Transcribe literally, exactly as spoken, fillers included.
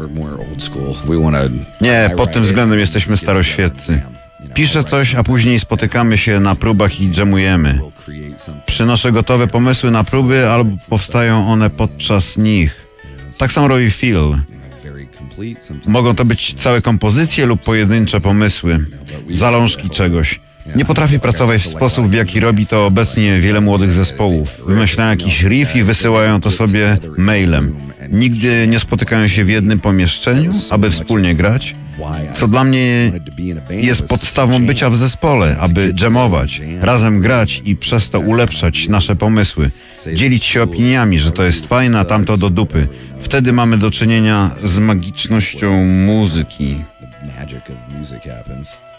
Nie, pod tym względem jesteśmy staroświeccy. Piszę coś, a później spotykamy się na próbach i dżemujemy. Przynoszę gotowe pomysły na próby, albo powstają one podczas nich. Tak samo robi Phil. Mogą to być całe kompozycje lub pojedyncze pomysły, zalążki czegoś. Nie potrafi pracować w sposób, w jaki robi to obecnie wiele młodych zespołów. Wymyślają jakiś riff i wysyłają to sobie mailem. Nigdy nie spotykają się w jednym pomieszczeniu, aby wspólnie grać, co dla mnie jest podstawą bycia w zespole, aby dżemować, razem grać i przez to ulepszać nasze pomysły. Dzielić się opiniami, że to jest fajne, a tamto do dupy. Wtedy mamy do czynienia z magicznością muzyki.